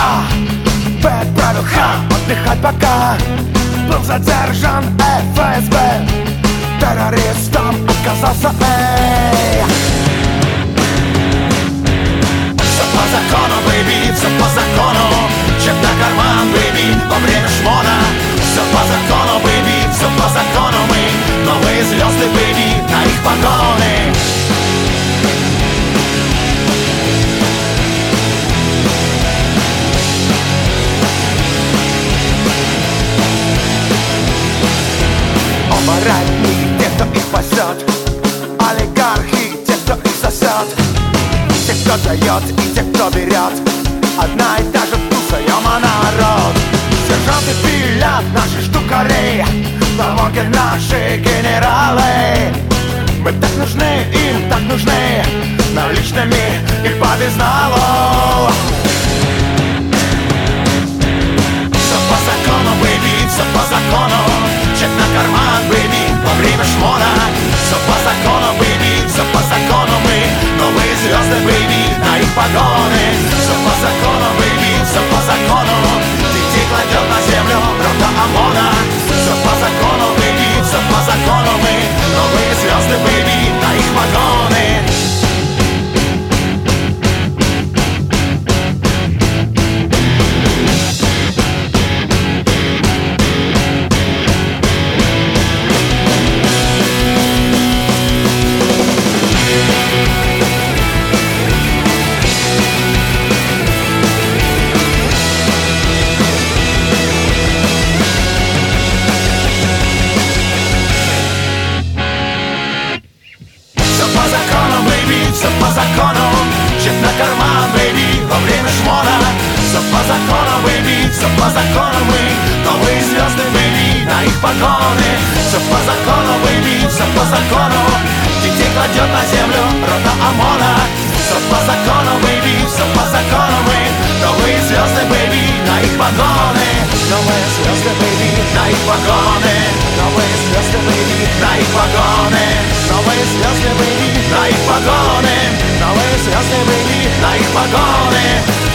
А, Б отправил Х отдыхать пока был задержан ФСБ. Террористом оказался Все по закону, бэйби, все по закону. Чек на карман, бэйби, во время шмона. Все по закону, бэйби, все по закону. Мы новые звезды, бэйби, на их погоны. Оборотни, те, кто их пасет. Олигархи, те, кто их сосет. Те, кто дает и те, кто берет. Одна и та же туса, ёма, народ. Сержанты пилят наши штукарей, налоги наши генералы. Мы так нужны, им так нужны, наличными и по безналу. Все по закону, бэйби, все по закону. Чек на карман, бэйби, во время шмона. Все по закону, бэйби, все по закону. Мы новые звезды, бэйби, на их погоны. Все по закону, бэйби, все по закону. Детей кладет на землю рота ОМОНа. Все по закону, бэйби, все по закону. Мы новые звезды, бэйби, на их погоны. Все по закону, чек на карман, бэйби, во время шмона. Все по закону, бэйби, все по закону. Мы новые звезды, бэйби, на их погоны. Все по закону, бэйби, все по закону. Детей кладет на землю рота ОМОНа. Все по закону, бэйби, все по закону. Мы новые звезды, бэйби, на их погоны. Новые звезды, бэйби, на их погоны. Новые звезды, бэйби, на их погоны. Новые звезды, бэйби, на их погоны. Новые звезды, бэйби, на их погоны.